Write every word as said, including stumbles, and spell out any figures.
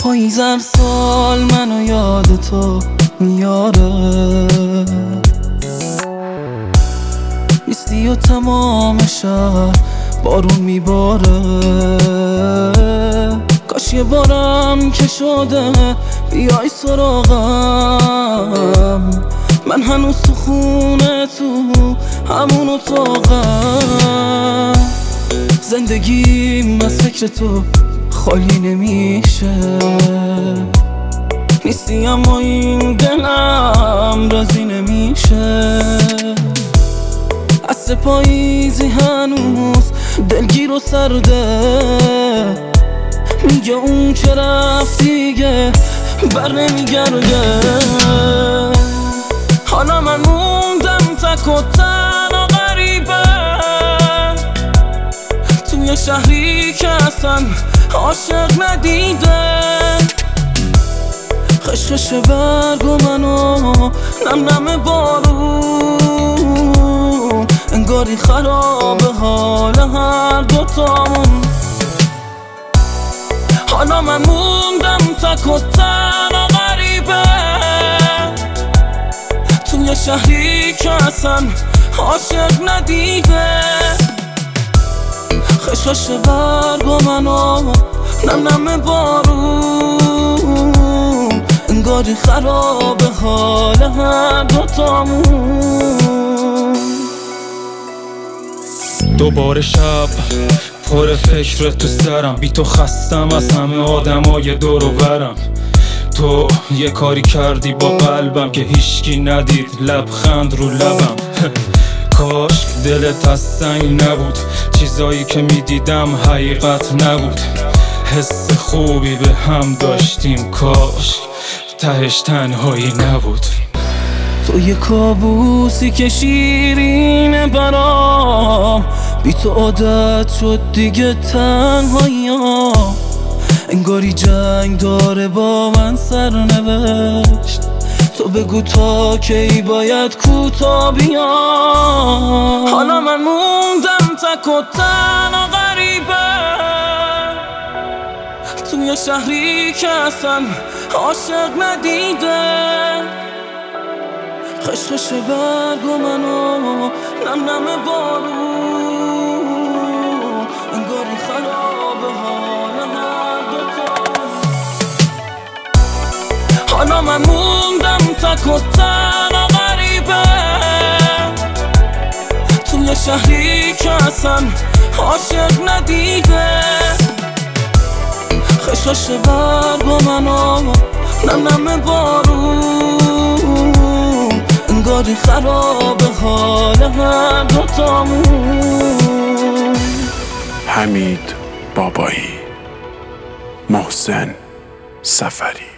پاییزر سال منو یاد تو میاره، نیستی و تمام شهر بارون میباره. کاش یه بارم که شده بیای سراغم، من هنوز تو خونه تو همون اتاقم. زندگیم از فکر تو خالی نمیشه، نیستی اما این دلم راضی نمیشه. عصر پاییزی هنوز دلگیر و سرده، میگه اون که رفت دیگه بر نمیگرده. حالا من موندم تک و تنها غریبه، توی شهری که اصلا عاشق ندیده. خشخش برگ و منو نم نم بارون، انگاری خراب حال هر دوتامون. حالا من موندم تک و تنها غریبه، توی شهری که اصلا عاشق ندیده. خشخش برگ و منو نم نم بارون، انگاری خراب حال هر دوتامون. دوباره شب پر فکر تو سرم، بی تو خستم از همه آدمای دور و برم. تو یه کاری کردی با قلبم که هیچکی ندید، لبخند رو لبم. کاش دلت از سنگ نبود، چیزایی که میدیدم حقیقت نبود. حس خوبی به هم داشتیم، کاش تهش تنهایی نبود. تو یه کابوسی که شیرینه برام، بی تو عادت شد دیگه تنهاییام. انگاری جنگ داره با من سرنوشت، تو بگو تا کی باید کوتا بیام. حالا من موندم تک و تنها غریبه، توی شهری که اصلا عاشق ندیده. خشخش برگ و منو نم نم بارون، انگاری خراب حال هر دوتامون. حالا من موندم تک و تنها غریبه، توی شهری که اصلا عاشق ندیده. خشخش برگ و منو نم نم بارون، انگاری خراب حال هر دوتامون. حمید بابایی، محسن سفری.